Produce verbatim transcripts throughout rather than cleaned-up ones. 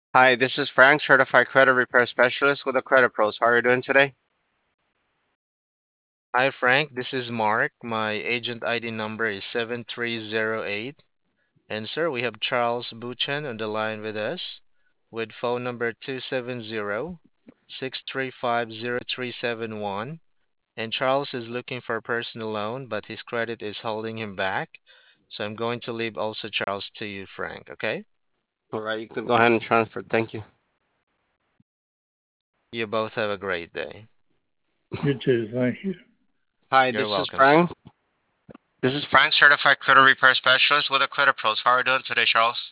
Hi, this is Frank, certified credit repair specialist with the Credit Pros. How are you doing today? Hi Frank, this is Mark. My agent I D number is seven three zero eight. And sir, we have Charles Buchan on the line with us with phone number two seven zero six three five zero three seven one. And Charles is looking for a personal loan, but his credit is holding him back. So I'm going to leave also Charles to you, Frank, okay? All right, you can go ahead and transfer. Thank you. You both have a great day. You too. Thank you. Hi, You're this is welcome, sir. Frank. This is Frank, certified credit repair specialist with the Credit Pros. How are you doing today, Charles?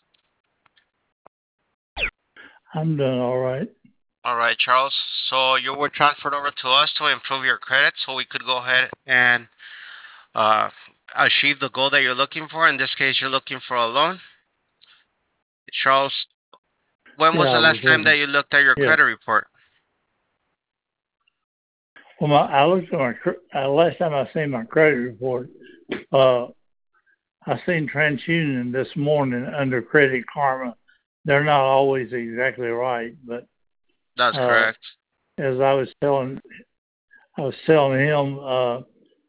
I'm doing all right. All right, Charles. So you were transferred over to us to improve your credit so we could go ahead and uh, achieve the goal that you're looking for. In this case, you're looking for a loan. Charles, when Yeah, was I the was last time looking. that you looked at your Yeah. credit report? Well, my, I looked at my uh, last time I seen my credit report. Uh, I seen TransUnion this morning under Credit Karma. They're not always exactly right, but That's uh, correct. as I was telling, I was telling him, uh,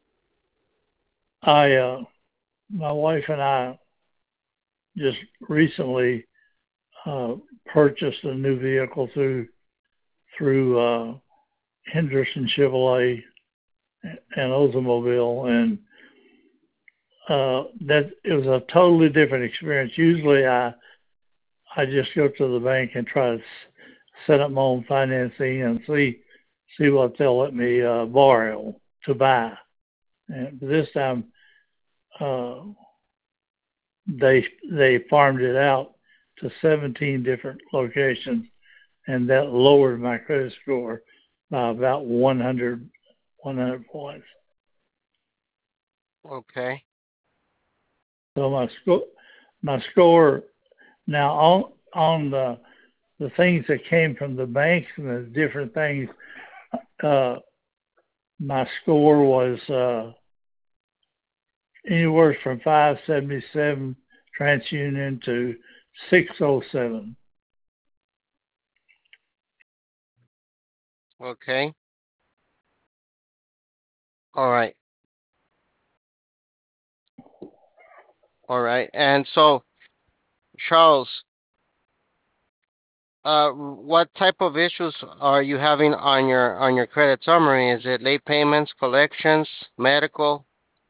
I, uh, my wife and I just recently uh, purchased a new vehicle through through uh, Henderson Chevrolet and Oldsmobile, and uh, that it was a totally different experience. Usually, I I just go to the bank and try to set up my own financing and see see what they'll let me uh, borrow to buy. And this time, uh, they they farmed it out to seventeen different locations, and that lowered my credit score by about one hundred one hundred points. Okay. So my score my score now on on the the things that came from the banks and the different things, uh, my score was uh, anywhere from five seventy-seven TransUnion to six oh seven. Okay. All right. All right. And so, Charles, uh, what type of issues are you having on your on your credit summary? Is it late payments, collections, medical?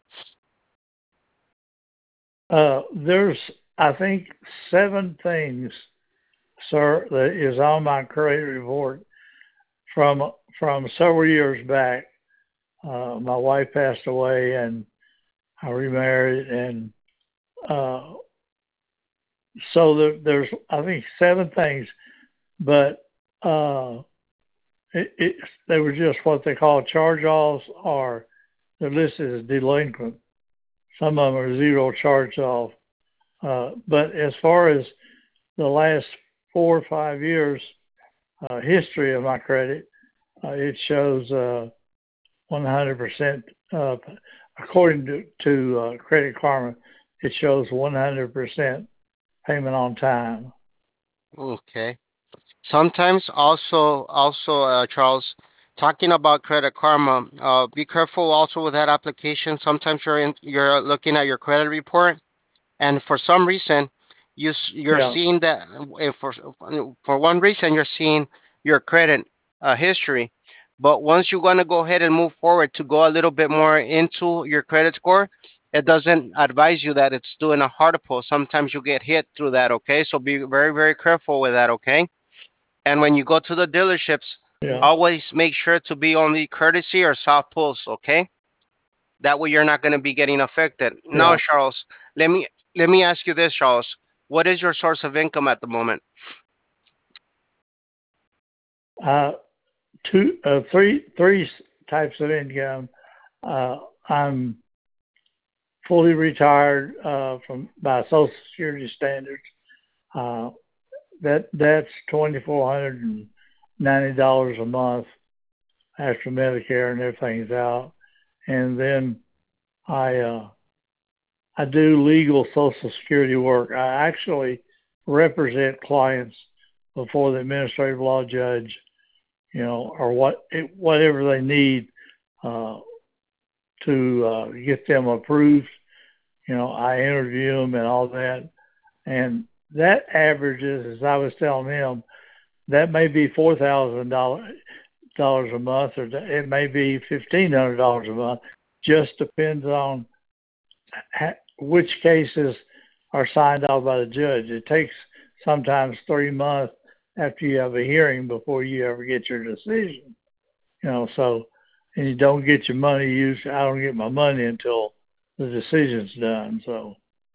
Uh, there's, I think, seven things, sir, that is on my credit report from from several years back. Uh, my wife passed away, and I remarried, and uh, so there, there's, I think, seven things, but uh, it, it, they were just what they call charge-offs, or they're listed as delinquent. Some of them are zero charge-off. Uh, but as far as the last four or five years uh, history of my credit, uh, it shows uh, one hundred percent. Uh, according to, to uh, Credit Karma, it shows one hundred percent payment on time. Okay. Sometimes also also uh, Charles, talking about Credit Karma, uh, be careful also with that application. Sometimes you're in, you're looking at your credit report, and for some reason, you s- you're Yeah, seeing that if for for one reason you're seeing your credit uh, history, but once you want to go ahead and move forward to go a little bit more into your credit score, it doesn't advise you that it's doing a hard pull. Sometimes you get hit through that. Okay, so be very very careful with that. Okay, and when you go to the dealerships, yeah, always make sure to be only courtesy or soft pulls. Okay, that way you're not going to be getting affected. Now, yeah. Charles, let me let me ask you this, Charles. What is your source of income at the moment? Uh, two, uh, three, three types of income. Uh, I'm fully retired uh, from by Social Security standards. Uh, that that's twenty four hundred and ninety dollars a month after Medicare and everything's out. And then I uh, I do legal Social Security work. I actually represent clients before the administrative law judge, you know, or what whatever they need uh, to uh, get them approved. You know, I interview them and all that, and that averages, as I was telling him, that may be four thousand dollars dollars a month, or it may be fifteen hundred dollars a month. Just depends on which cases are signed off by the judge. It takes sometimes three months after you have a hearing before you ever get your decision. You know, so and you don't get your money. Usually, I don't get my money until the decision's done. So,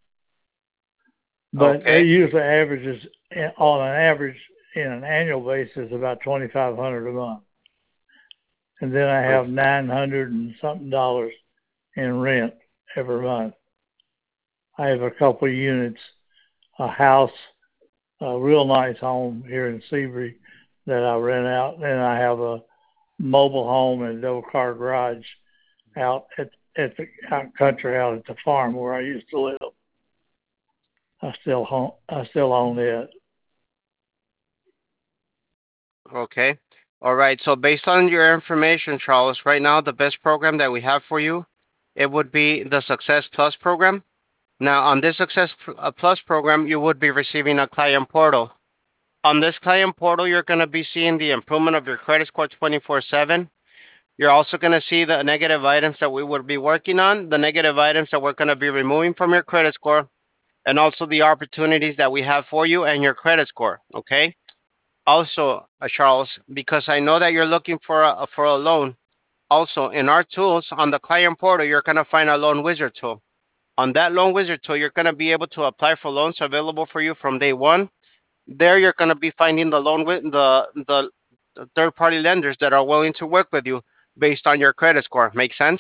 but Okay. it usually averages on an average in an annual basis about twenty five hundred a month, and then I have nine hundred and something dollars in rent every month. I have a couple of units, a house, a real nice home here in Seabury that I rent out, and I have a mobile home and a double car garage out at at the out country out at the farm where I used to live. I still home, I still own it. Okay. All right. So based on your information, Charles, right now the best program that we have for you, it would be the Success Plus program. Now, on this Success uh, Plus program, you would be receiving a client portal. On this client portal, you're going to be seeing the improvement of your credit score twenty-four seven. You're also going to see the negative items that we would be working on, the negative items that we're going to be removing from your credit score, and also the opportunities that we have for you and your credit score. Okay. Also, uh, Charles, because I know that you're looking for a for a loan. Also, in our tools on the client portal, you're going to find a loan wizard tool. On that loan wizard tool, you're going to be able to apply for loans available for you from day one. There, you're going to be finding the loan with the the, the third party lenders that are willing to work with you based on your credit score. Make sense?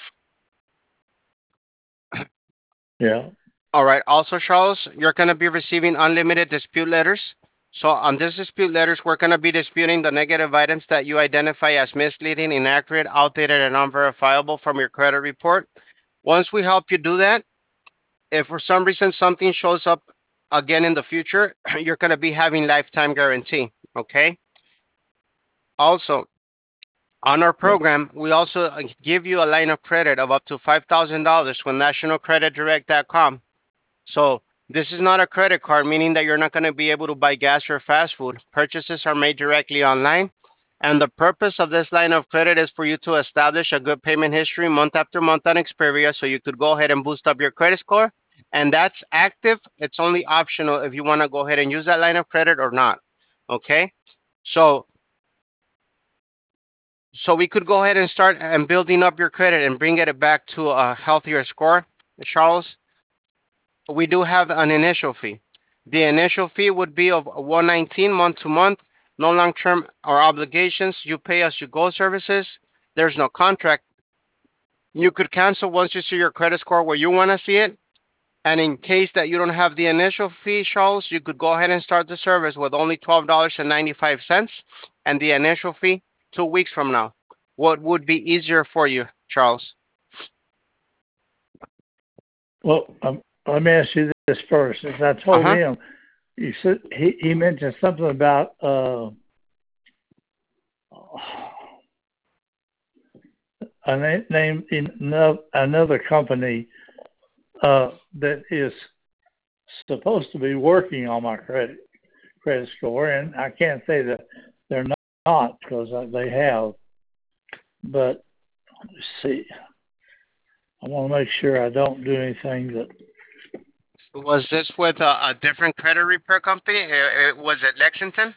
Yeah. All right. Also, Charles, you're going to be receiving unlimited dispute letters. So on this dispute letters, we're going to be disputing the negative items that you identify as misleading, inaccurate, outdated, and unverifiable from your credit report. Once we help you do that, if for some reason something shows up again in the future, you're going to be having lifetime guarantee. Okay. Also, on our program, we also uh, give you a line of credit of up to five thousand dollars with national credit direct dot com. So this is not a credit card, meaning that you're not going to be able to buy gas or fast food. Purchases are made directly online. And the purpose of this line of credit is for you to establish a good payment history month after month on Xperia so you could go ahead and boost up your credit score. And that's active. It's only optional if you want to go ahead and use that line of credit or not. Okay? So so we could go ahead and start and building up your credit and bring it back to a healthier score. Charles, we do have an initial fee. The initial fee would be of one nineteen month to month, no long term or obligations. You pay as you go services. There's no contract. You could cancel once you see your credit score where you want to see it. And in case that you don't have the initial fee, Charles, you could go ahead and start the service with only twelve dollars and ninety-five cents and the initial fee two weeks from now. What would be easier for you, Charles? Well, um, let me ask you this first. As I told Uh-huh. him, you said he, he mentioned something about uh, a na- name in no- another company uh, that is supposed to be working on my credit credit score, and I can't say that they're not because they have. But let's see, I want to make sure I don't do anything that. Was this with a, a different credit repair company? Uh, uh, was it Lexington?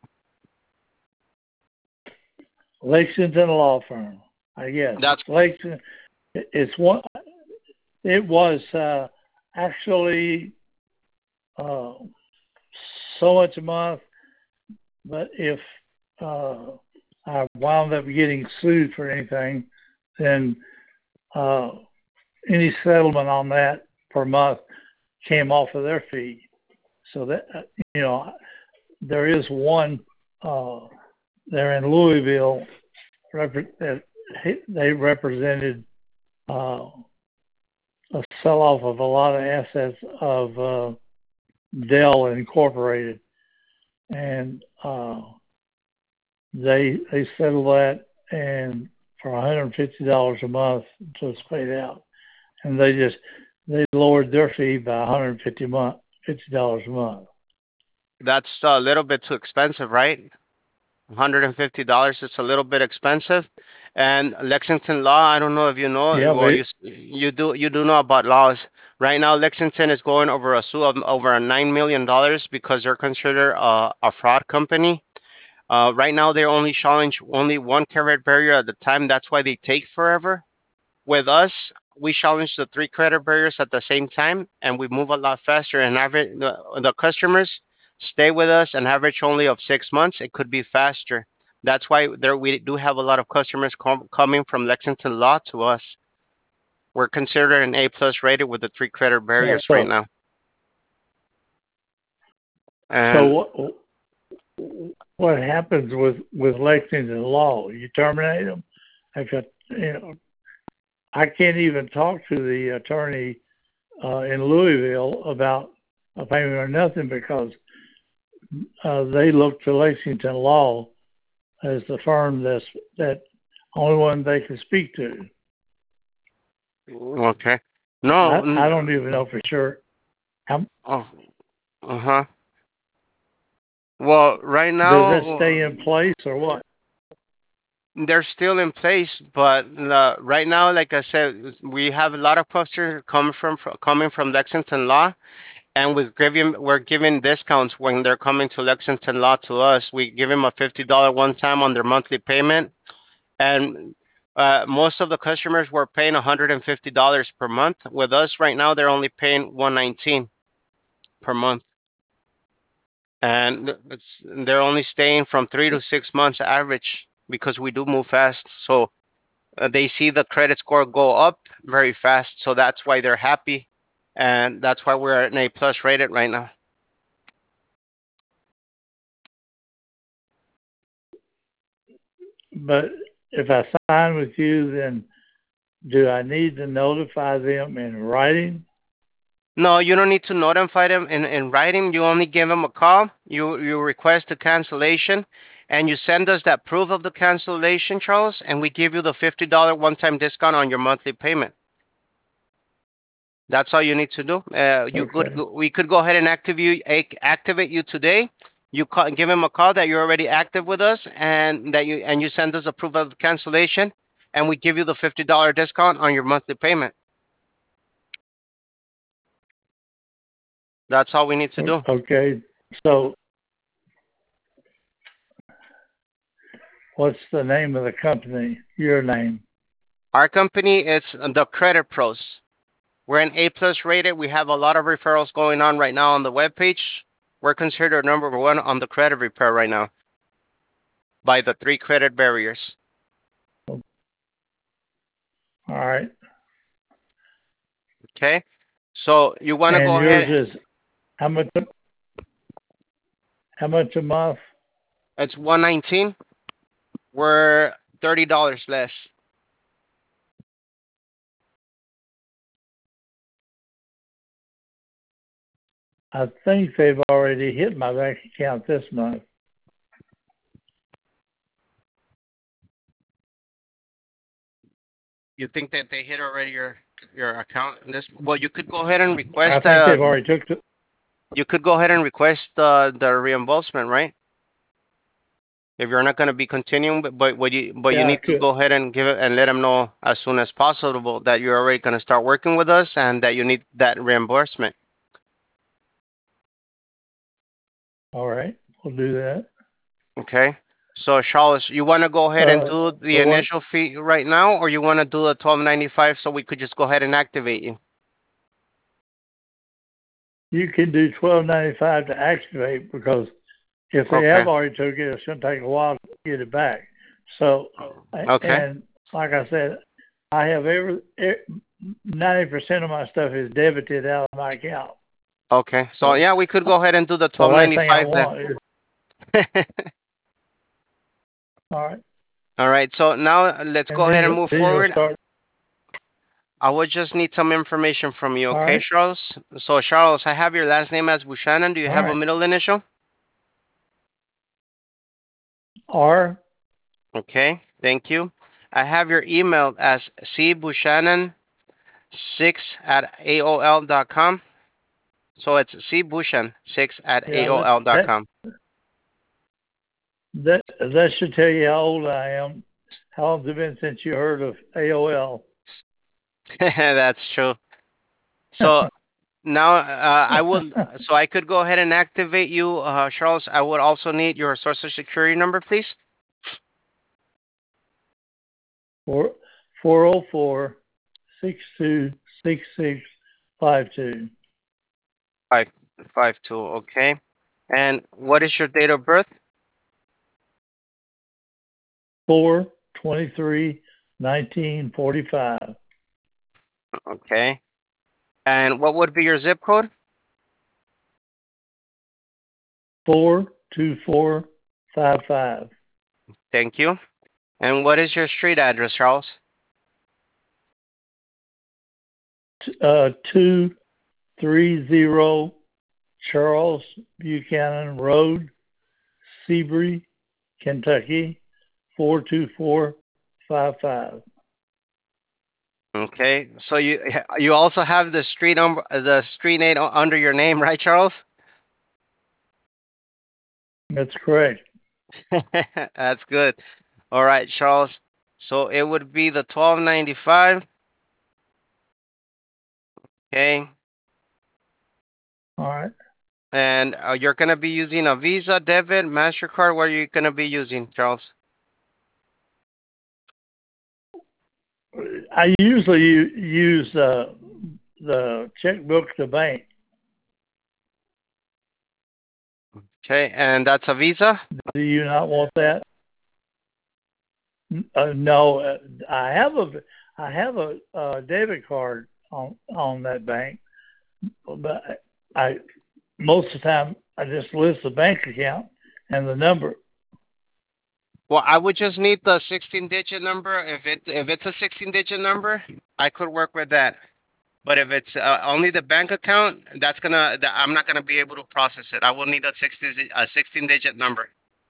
Lexington Law Firm. I guess That's it's Lexington. It's one. It was uh, actually uh, so much a month, but if uh, I wound up getting sued for anything, then uh, any settlement on that per month came off of their fee. So that you know, there is one uh, there in Louisville. That they represented uh, a sell-off of a lot of assets of uh, Dell Incorporated, and uh, they they settle that and for one hundred fifty dollars a month until it's paid out, and they just they lowered their fee by one hundred fifty month fifty dollars a month. That's a little bit too expensive, right? one hundred fifty dollars it's a little bit expensive. And Lexington law, I don't know if you know, Yeah, well, but you s- you do you do know about laws. Right now, Lexington is going over a sue of over nine million dollars because they're considered a, a fraud company. Uh, right now, they're only challenge only one credit barrier at the time. That's why they take forever. With us, we challenge the three credit barriers at the same time, and we move a lot faster. And average the, the customers stay with us an average only of six months. It could be faster. That's why there we do have a lot of customers com- coming from Lexington Law to us. We're considered an A plus rated with the three credit yeah, barriers right so now. so And what what happens with with Lexington Law? You terminate them? If I, you know, I can't even talk to the attorney uh, in Louisville about a payment or nothing because uh, they look to Lexington Law as the firm that's that only one they can speak to. okay, no, I, I n- don't even know for sure. How, oh, uh huh. Well, right does that now stay in place or what? they're still in place, but uh, right now, like I said, we have a lot of customers coming from fro- coming from Lexington Law, and we're giving we're giving discounts when they're coming to Lexington Law to us. We give them a fifty dollar one time on their monthly payment, and uh, most of the customers were paying one hundred and fifty dollars per month. With us right now, they're only paying one nineteen per month, and it's, they're only staying from three to six months average because we do move fast. So uh, they see the credit score go up very fast, so that's why they're happy, and that's why we're an A plus rated right now. But if I sign with you, then do I need to notify them in writing? No, you don't need to notify them in, in writing. You only give them a call. You you request a cancellation, and you send us that proof of the cancellation, Charles, and we give you the fifty dollar one time discount on your monthly payment. That's all you need to do. Uh, you could Okay. go- we could go ahead and active you ac- activate you today. You call, give him a call that you're already active with us, and that you and you send us a proof of cancellation, and we give you the fifty dollar discount on your monthly payment. That's all we need to do. Okay. So what's the name of the company? Your name. Our company is the Credit Pros. We're an A plus rated. We have a lot of referrals going on right now on the webpage. We're considered number one on the credit repair right now by the three credit barriers. All right. Okay, so you want to And go yours ahead. is how much how much a month? It's one nineteen. We're thirty dollars less. I think they've already hit my bank account this month. You think that they hit already your your account? In this, well, you could go ahead and I request. think Uh, they've already took the, you could go ahead and request uh, the reimbursement, right? If you're not going to be continuing, but but what you but you yeah, I need to could. go ahead and give it and let them know as soon as possible that you're already going to start working with us and that you need that reimbursement. All right. We'll do that. Okay. So Charles, you want to go ahead and Uh do the so what initial fee right now, or you want to do the twelve ninety five so we could just go ahead and activate you? you can do twelve ninety five to activate because if they Okay. have already took it, it's gonna take a while to get it back. So Okay. and like I said, I have every ninety percent of my stuff is debited out of my account. Okay. So So yeah, we could go ahead and do the the last thing I twelve ninety-five then. want is all right. All right. So now uh, let's And go then ahead and you move then you'll forward. start. I would just need some information from you, All okay, right. Charles? So Charles, I have your last name as Buchanan. Do you All have a right. middle initial? R. Okay, thank you. I have your email as cbuchanan six at A O L dot com. So it's cbushan six at Yeah, that, A O L dot that com. that that should tell you how old I am. How long has it been since you heard of A O L? That's true. So now uh, I will, so I could go ahead and activate you, uh, Charles. I would also need your social security number, please. Four four oh four six two six six five two. Five five two. Okay. And what is your date of birth? Four twenty three nineteen forty five. Okay. And what would be your zip code? Four two four five five. Thank you. And what is your street address, Charles? Uh, two three zero Charles Buchanan Road, Seabury, Kentucky, four two four five five. Okay. So you you also have the street number, the street name under your name, right, Charles? That's correct. That's good. All right, Charles. So it would be the twelve ninety-five. Okay. All right. And uh, you're going to be using a Visa, debit, MasterCard. What are you going to be using, Charles? I usually use uh, the checkbook to bank. Okay. And that's a Visa? Do you not want that? Uh, no, uh, I have a I have a, uh debit card on on that bank, but I most of the time I just list the bank account and the number. Well, I would just need the sixteen digit number. If it if it's a sixteen digit number, I could work with that. But if it's uh, only the bank account, that's gonna that I'm not gonna be able to process it. I will need a sixteen a sixteen digit number.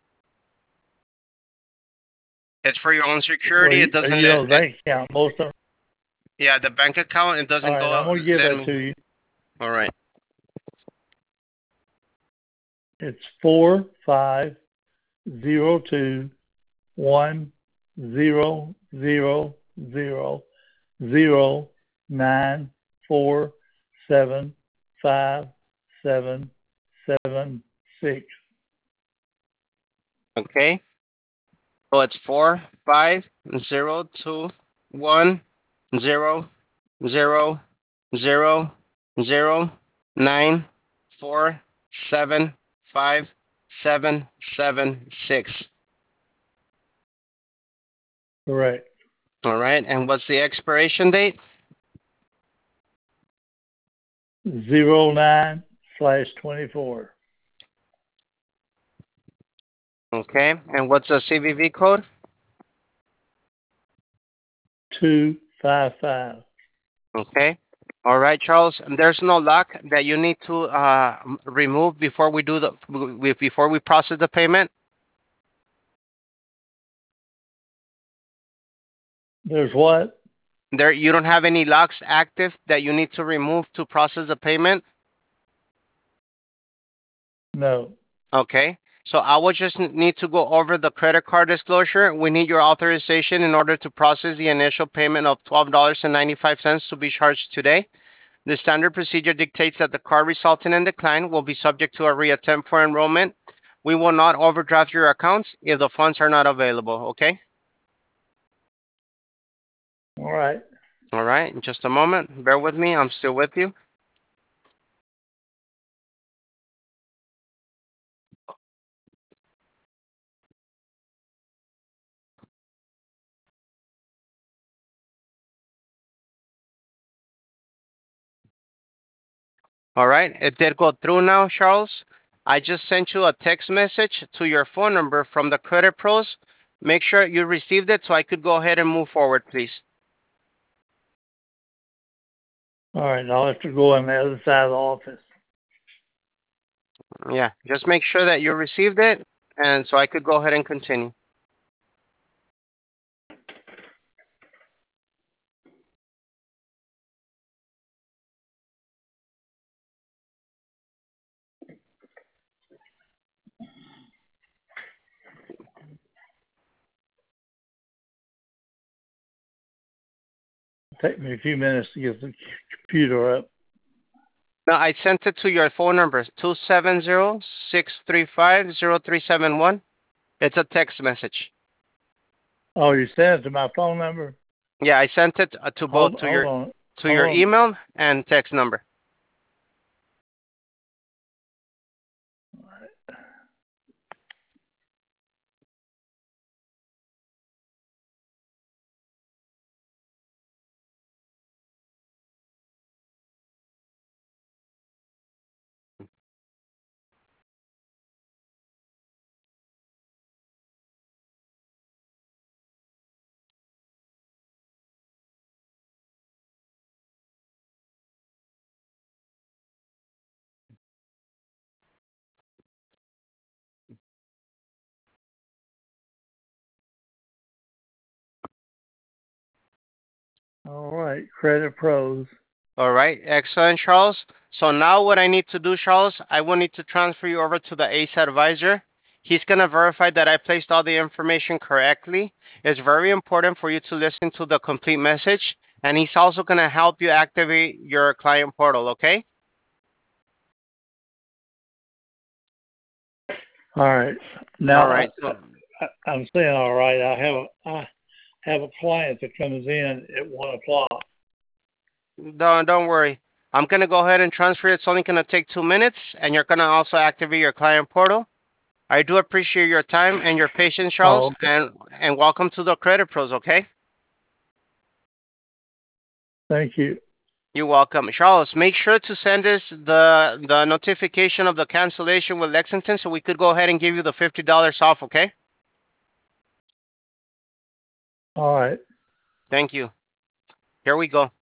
It's for your own Well, security. It you, doesn't you let know the it. bank account most of. Yeah, the bank account. It All doesn't right, I'm go. gonna give Let that me. to you. All right. It's four five zero two one zero zero zero zero nine four seven five seven seven six. Okay. So it's four five zero two one zero zero zero zero nine four seven five seven seven six. Correct. All right. And what's the expiration date? Zero nine slash twenty four. Okay. And what's the C V V code? Two five five. Okay. All right, Charles. And there's no lock that you need to uh, m- remove before we do the we- before we process the payment. There's what? There, you don't have any locks active that you need to remove to process the payment. No. Okay. So I will just n- need to go over the credit card disclosure. We need your authorization in order to process the initial payment of twelve dollars and ninety-five cents to be charged today. The standard procedure dictates that the card resulting in decline will be subject to a reattempt for enrollment. We will not overdraft your accounts if the funds are not available. Okay. All right. All right. In just a moment. Bear with me. I'm still with you. All right. It did go through now, Charles. I just sent you a text message to your phone number from the Credit Pros. Make sure you received it so I could go ahead and move forward, please. All right. I'll have to go on the other side of the office. Yeah. Just make sure that you received it. and so I could go ahead and continue. Take me a few minutes to get the computer up. Now I sent it to your phone number two seven zero, six three five, zero three seven one. It's a text message. Oh, you sent it to my phone number? Yeah, I sent it uh, to both Hold, to hold your on. to Hold your on. email and text number. All right, Credit Pros. All right, excellent, Charles. So now what I need to do, Charles, I will need to transfer you over to the ACE advisor. He's going to verify that I placed all the information correctly. It's very important for you to listen to the complete message, and he's also going to help you activate your client portal, okay? All right. Now All right. I, So I, I'm saying all right. I have a I have a client that comes in at one o'clock. don't don't worry. I'm going to go ahead and transfer it. It's only going to take two minutes, and you're going to also activate your client portal. I do appreciate your time and your patience, Oh, Charles, okay. and and welcome to the Credit Pros, okay? Thank you. You're welcome. Charles, make sure to send us the the notification of the cancellation with Lexington so we could go ahead and give you the fifty dollars off, okay? All right. Thank you. Here we go.